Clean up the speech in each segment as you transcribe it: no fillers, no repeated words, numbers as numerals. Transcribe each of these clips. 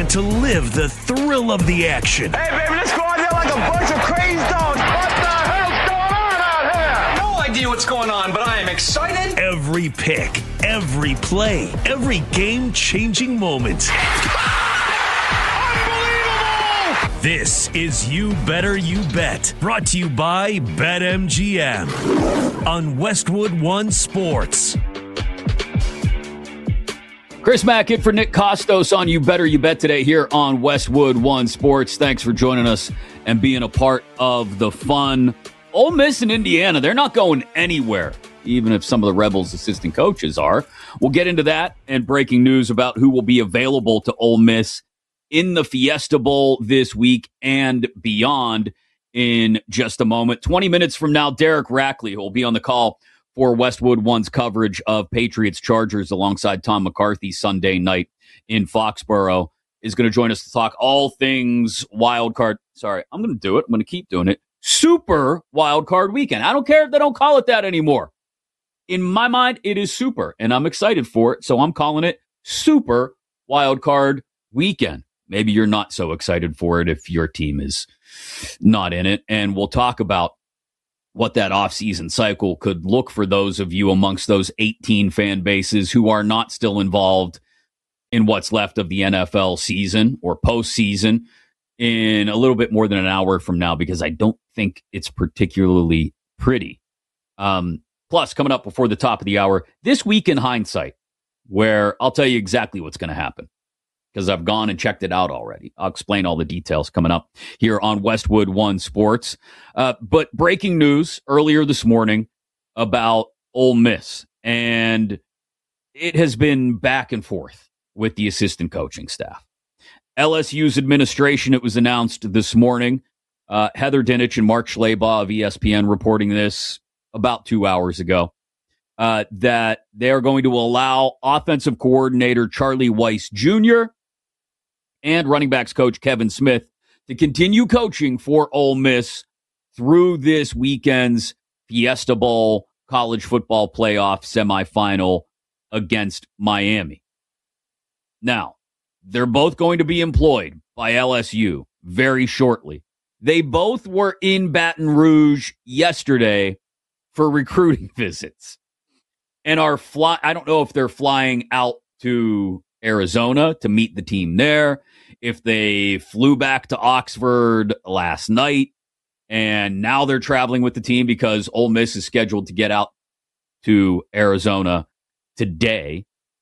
prepared to live the thrill of the action. Hey, baby, let's go out there like a bunch of crazy dogs. What the hell's going on out here? No idea what's going on, but I am excited. Every pick, every play, every game-changing moment. Unbelievable! This is You Better You Bet, brought to you by BetMGM on Westwood One Sports. Chris Mackett for Nick Costos on You Better You Bet today here on Westwood One Sports. Thanks for joining us and being a part of the fun. Ole Miss and Indiana, they're not going anywhere, even if some of the Rebels' assistant coaches are. We'll get into that and breaking news about who will be available to Ole Miss in the Fiesta Bowl this week and beyond in just a moment. 20 minutes from now, Derek Rackley will be on the call for Westwood One's coverage of Patriots Chargers alongside Tom McCarthy Sunday night in Foxborough, is going to join us to talk all things wild card. Sorry, I'm going to do it. I'm going to keep doing it. Super wild card weekend. I don't care if they don't call it that anymore. In my mind, it is super, and I'm excited for it, so I'm calling it Super Wild Card Weekend. Maybe you're not so excited for it if your team is not in it, and we'll talk about what that offseason cycle could look for those of you amongst those 18 fan bases who are not still involved in what's left of the NFL season or postseason in a little bit more than an hour from now, because I don't think it's particularly pretty. Plus, coming up before the top of the hour, This Week in Hindsight, where I'll tell you exactly what's going to happen, because I've gone and checked it out already. I'll explain all the details coming up here on Westwood One Sports. But breaking news earlier this morning about Ole Miss, and it has been back and forth with the assistant coaching staff. LSU's administration, it was announced this morning, Heather Dinich and Mark Schleybaugh of ESPN reporting this about 2 hours ago, that they are going to allow offensive coordinator Charlie Weis Jr. and running backs coach Kevin Smith to continue coaching for Ole Miss through this weekend's Fiesta Bowl college football playoff semifinal against Miami. Now, they're both going to be employed by LSU very shortly. They both were in Baton Rouge yesterday for recruiting visits and are I don't know if they're flying out to Arizona to meet the team there, if they flew back to Oxford last night and now they're traveling with the team because Ole Miss is scheduled to get out to Arizona today.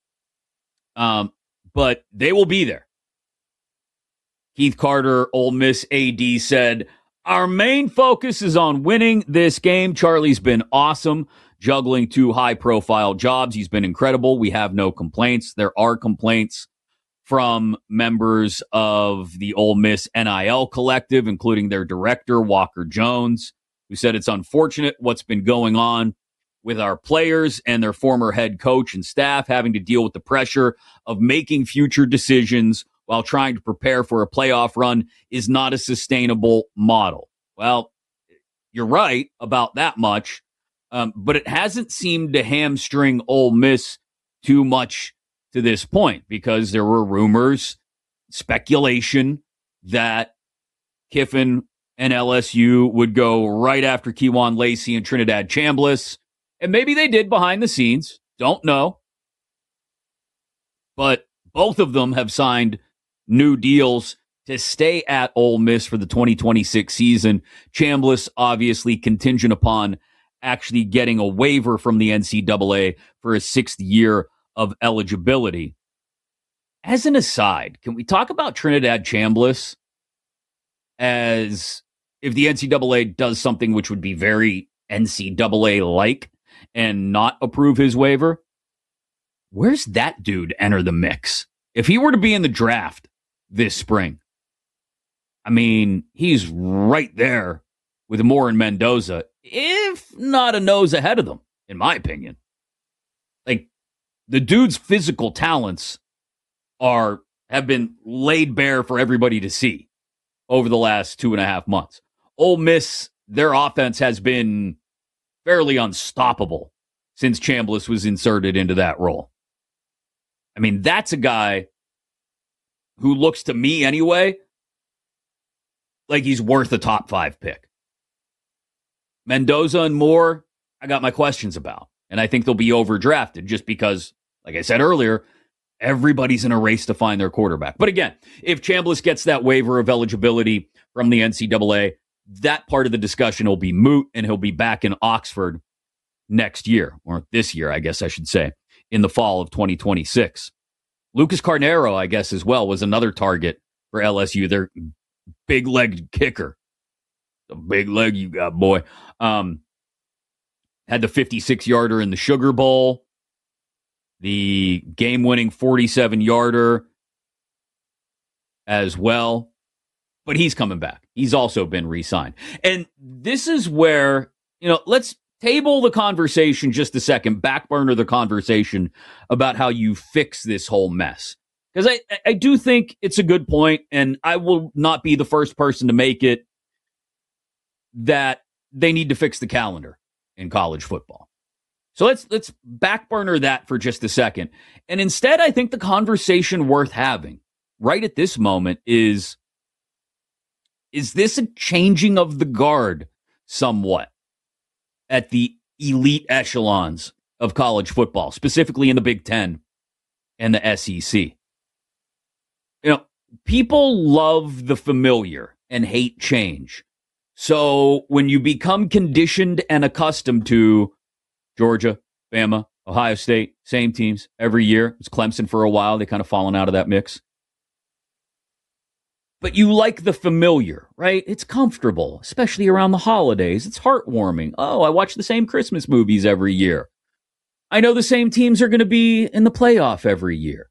But they will be there. Keith Carter, Ole Miss AD, said, "Our main focus is on winning this game. Charlie's been awesome, juggling two high-profile jobs. He's been incredible. We have no complaints." There are complaints from members of the Ole Miss NIL collective, including their director, Walker Jones, who said it's unfortunate what's been going on with our players and their former head coach and staff having to deal with the pressure of making future decisions while trying to prepare for a playoff run is not a sustainable model. Well, you're right about that much, but it hasn't seemed to hamstring Ole Miss too much to this point, because there were rumors, speculation that Kiffin and LSU would go right after Kejuan Lacey and Trinidad Chambliss. And maybe they did behind the scenes. Don't know. But both of them have signed new deals to stay at Ole Miss for the 2026 season. Chambliss obviously contingent upon actually getting a waiver from the NCAA for a 6th year of eligibility. As an aside, can we talk about Trinidad Chambliss as if the NCAA does something which would be very NCAA-like and not approve his waiver? Where's that dude enter the mix? If he were to be in the draft this spring, I mean, he's right there with Moore and Mendoza, if not a nose ahead of them, in my opinion. Like, the dude's physical talents have been laid bare for everybody to see over the last 2.5 months. Ole Miss, their offense has been fairly unstoppable since Chambliss was inserted into that role. I mean, that's a guy who looks to me anyway like he's worth a top 5 pick. Mendoza and Moore, I got my questions about. And I think they'll be overdrafted just because, like I said earlier, everybody's in a race to find their quarterback. But again, if Chambliss gets that waiver of eligibility from the NCAA, that part of the discussion will be moot, and he'll be back in Oxford next year, or this year, I guess I should say, in the fall of 2026. Lucas Carnero, I guess, as well, was another target for LSU. Their big-legged kicker. The big leg you got, boy. Had the 56-yarder in the Sugar Bowl. The game-winning 47-yarder as well. But he's coming back. He's also been re-signed. And this is where, let's table the conversation just a second, back burner the conversation about how you fix this whole mess. Because I do think it's a good point, and I will not be the first person to make it, that they need to fix the calendar in college football. So let's back burner that for just a second. And instead, I think the conversation worth having right at this moment is this a changing of the guard somewhat at the elite echelons of college football, specifically in the Big Ten and the SEC? People love the familiar and hate change. So when you become conditioned and accustomed to Georgia, Bama, Ohio State, same teams every year. It's Clemson for a while. They kind of fallen out of that mix. But you like the familiar, right? It's comfortable, especially around the holidays. It's heartwarming. Oh, I watch the same Christmas movies every year. I know the same teams are going to be in the playoff every year.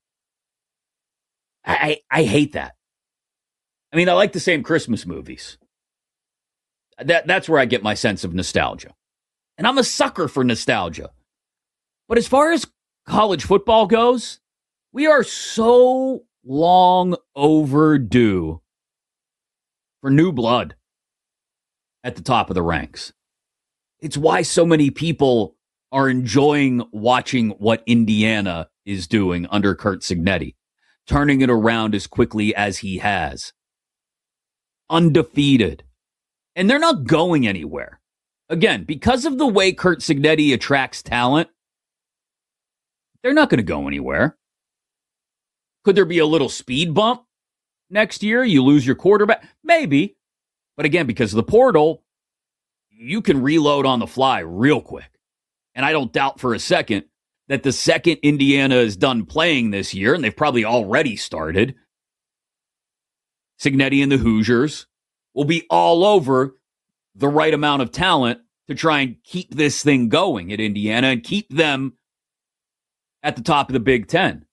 I hate that. I mean, I like the same Christmas movies. That's where I get my sense of nostalgia. And I'm a sucker for nostalgia. But as far as college football goes, we are so long overdue for new blood at the top of the ranks. It's why so many people are enjoying watching what Indiana is doing under Curt Cignetti, turning it around as quickly as he has. Undefeated. And they're not going anywhere. Again, because of the way Curt Cignetti attracts talent, they're not going to go anywhere. Could there be a little speed bump next year? You lose your quarterback? Maybe. But again, because of the portal, you can reload on the fly real quick. And I don't doubt for a second that the second Indiana is done playing this year, and they've probably already started, Cignetti and the Hoosiers will be all over the right amount of talent to try and keep this thing going at Indiana and keep them at the top of the Big Ten.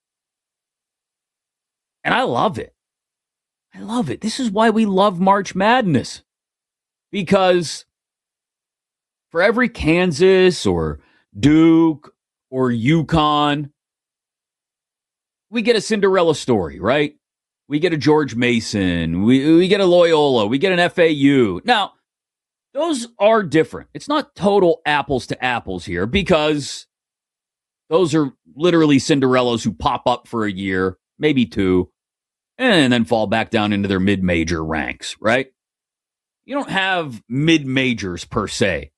And I love it. I love it. This is why we love March Madness. Because for every Kansas or Duke or UConn, we get a Cinderella story, right? We get a George Mason. We get a Loyola. We get an FAU. Now, those are different. It's not total apples to apples here because those are literally Cinderellas who pop up for a year, maybe two, and then fall back down into their mid-major ranks, right? You don't have mid-majors per se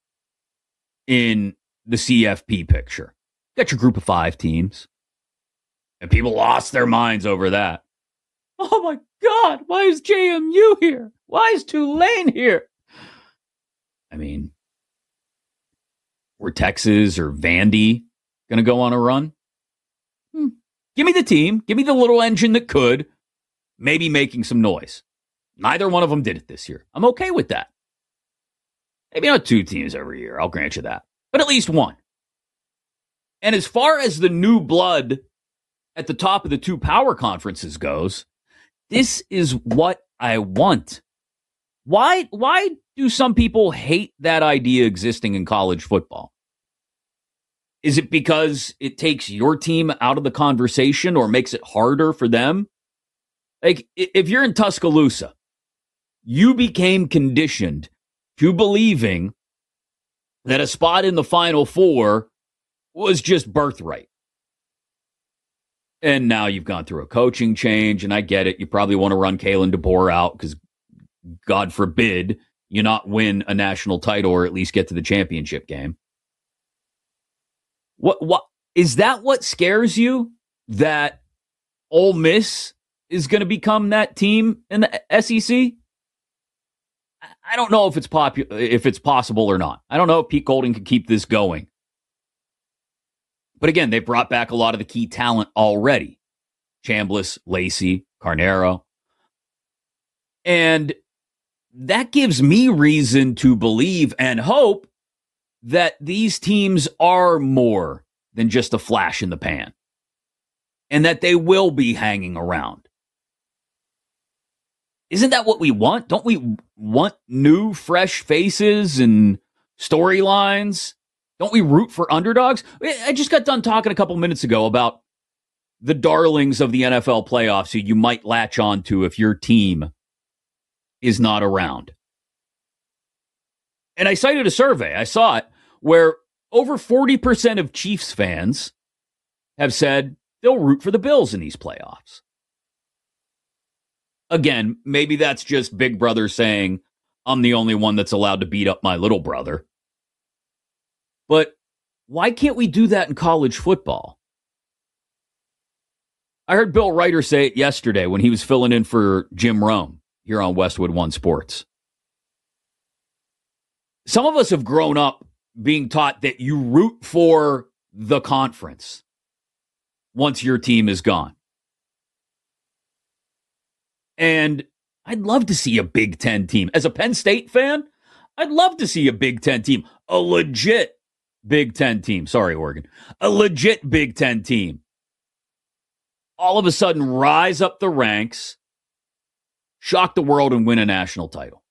in the CFP picture. You got your group of 5 teams, and people lost their minds over that. Oh my God, why is JMU here? Why is Tulane here? I mean, were Texas or Vandy going to go on a run? Give me the team. Give me the little engine that could, maybe making some noise. Neither one of them did it this year. I'm okay with that. Maybe not 2 teams every year. I'll grant you that. But at least one. And as far as the new blood at the top of the 2 power conferences goes, this is what I want. Why do some people hate that idea existing in college football? Is it because it takes your team out of the conversation or makes it harder for them? Like, if you're in Tuscaloosa, you became conditioned to believing that a spot in the Final Four was just birthright. And now you've gone through a coaching change, and I get it. You probably want to run Kalen DeBoer out because, God forbid, you not win a national title or at least get to the championship game. What is that? What scares you? That Ole Miss is going to become that team in the SEC? I don't know if it's possible or not. I don't know if Pete Golding can keep this going. But again, they brought back a lot of the key talent already. Chambliss, Lacey, Carnero. And that gives me reason to believe and hope that these teams are more than just a flash in the pan. And that they will be hanging around. Isn't that what we want? Don't we want new, fresh faces and storylines? Don't we root for underdogs? I just got done talking a couple minutes ago about the darlings of the NFL playoffs who you might latch on to if your team is not around. And I cited a survey, I saw it, where over 40% of Chiefs fans have said they'll root for the Bills in these playoffs. Again, maybe that's just Big Brother saying, I'm the only one that's allowed to beat up my little brother. But why can't we do that in college football? I heard Bill Ryder say it yesterday when he was filling in for Jim Rome here on Westwood One Sports. Some of us have grown up being taught that you root for the conference once your team is gone. And I'd love to see a Big Ten team. As a Penn State fan, I'd love to see a Big Ten team. A legit Big Ten team. Sorry, Oregon. A legit Big Ten team. All of a sudden rise up the ranks, shock the world, and win a national title.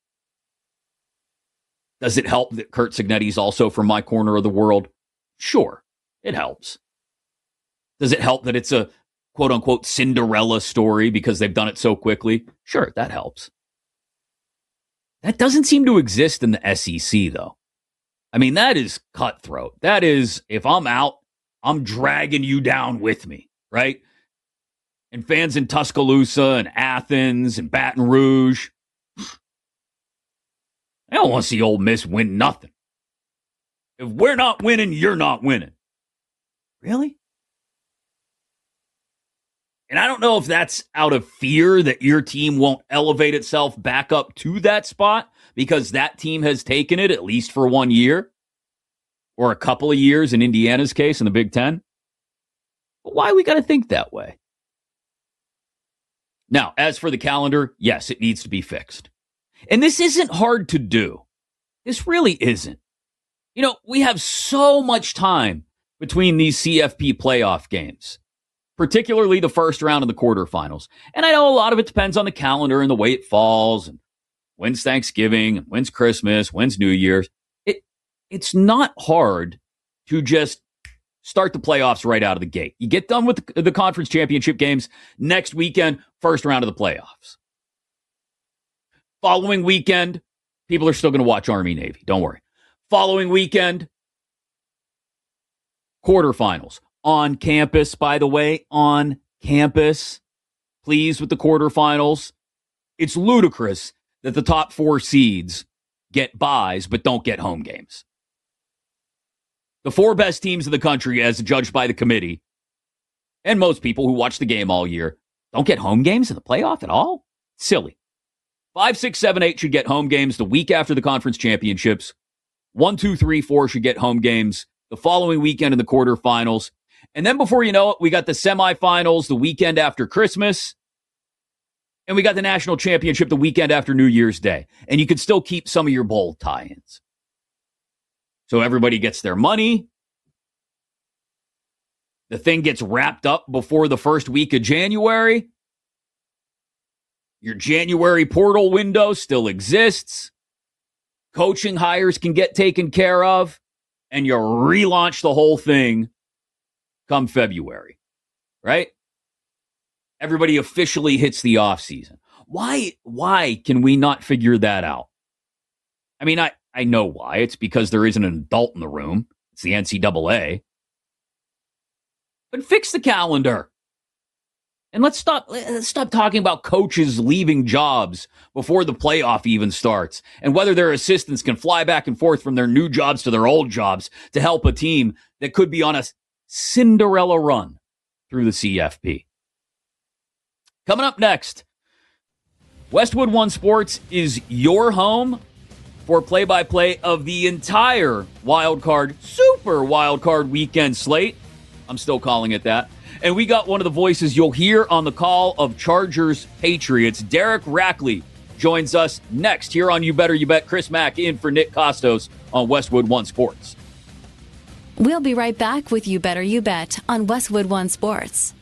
Does it help that Curt Cignetti's also from my corner of the world? Sure, it helps. Does it help that it's a quote-unquote Cinderella story because they've done it so quickly? Sure, that helps. That doesn't seem to exist in the SEC, though. I mean, that is cutthroat. That is, if I'm out, I'm dragging you down with me, right? And fans in Tuscaloosa and Athens and Baton Rouge, I don't want to see Ole Miss win nothing. If we're not winning, you're not winning. Really? And I don't know if that's out of fear that your team won't elevate itself back up to that spot because that team has taken it at least for 1 year or a couple of years in Indiana's case in the Big Ten. But why we got to think that way? Now, as for the calendar, yes, it needs to be fixed. And this isn't hard to do. This really isn't. You know, we have so much time between these CFP playoff games, particularly the first round of the quarterfinals. And I know a lot of it depends on the calendar and the way it falls, and when's Thanksgiving, and when's Christmas, when's New Year's. It's not hard to just start the playoffs right out of the gate. You get done with the conference championship games next weekend, first round of the playoffs. Following weekend, people are still going to watch Army-Navy. Don't worry. Following weekend, quarterfinals. On campus, by the way, on campus. Pleased with the quarterfinals. It's ludicrous that the top 4 seeds get buys but don't get home games. The 4 best teams in the country, as judged by the committee, and most people who watch the game all year, don't get home games in the playoff at all? Silly. 5, 6, 7, 8 should get home games the week after the conference championships. 1, 2, 3, 4 should get home games the following weekend in the quarterfinals. And then before you know it, we got the semifinals the weekend after Christmas. And we got the national championship the weekend after New Year's Day. And you could still keep some of your bowl tie-ins. So everybody gets their money. The thing gets wrapped up before the first week of January. Your January portal window still exists. Coaching hires can get taken care of. And you relaunch the whole thing come February, right? Everybody officially hits the offseason. Why can we not figure that out? I mean, I know why. It's because there isn't an adult in the room. It's the NCAA. But fix the calendar. And let's stop talking about coaches leaving jobs before the playoff even starts and whether their assistants can fly back and forth from their new jobs to their old jobs to help a team that could be on a Cinderella run through the CFP. Coming up next, Westwood One Sports is your home for play-by-play of the entire super wildcard weekend slate. I'm still calling it that. And we got one of the voices you'll hear on the call of Chargers Patriots. Derek Rackley joins us next here on You Better You Bet. Chris Mack in for Nick Costos on Westwood One Sports. We'll be right back with You Better You Bet on Westwood One Sports.